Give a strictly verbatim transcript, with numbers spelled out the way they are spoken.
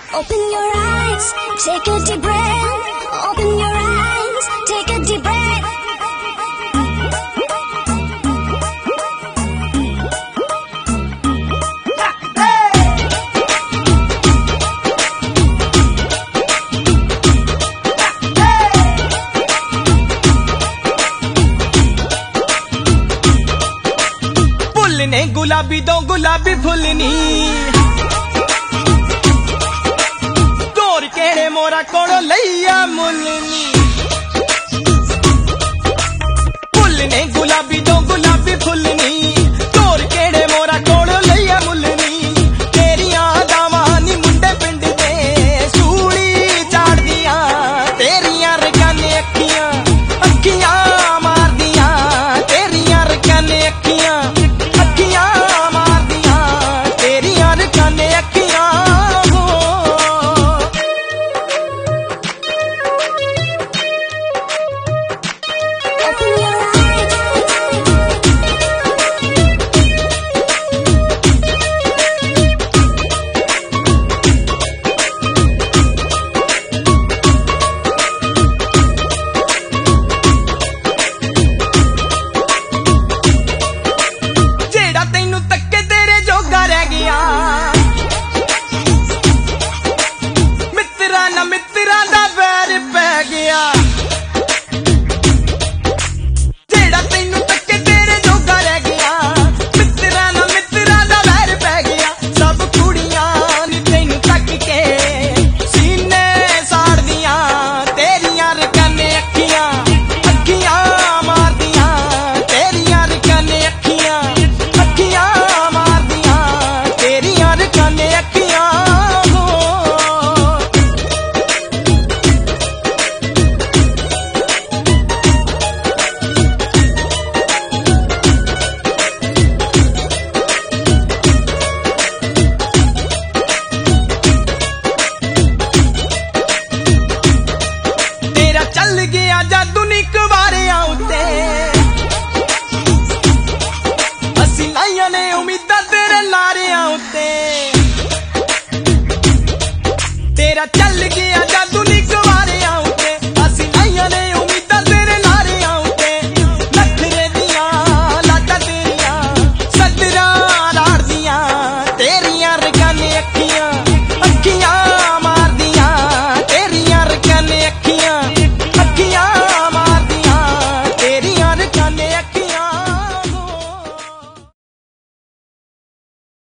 Open your eyes, take a deep breath. Open your eyes, take a deep breath. ने गुलाबी दो गुलाबी फुलनी तोर केड़े मोरा कोड़ो लैया मुलनी फुल ने गुलाबी दो गुलाबी फुलनी तोर केड़े मोरा कोड़ो लैया मुलनी तेरिया दावानी मुंडे पिंड दे सूली चाड़ दिया तेरिया रकाने अखियां अखियां मार दिया तेरिया रकाने अखियां चल गया जादू निक वारियां उत्ते असी लाइया ने उम्मीदां तेरे लारियां उत्ते तेरा चल गया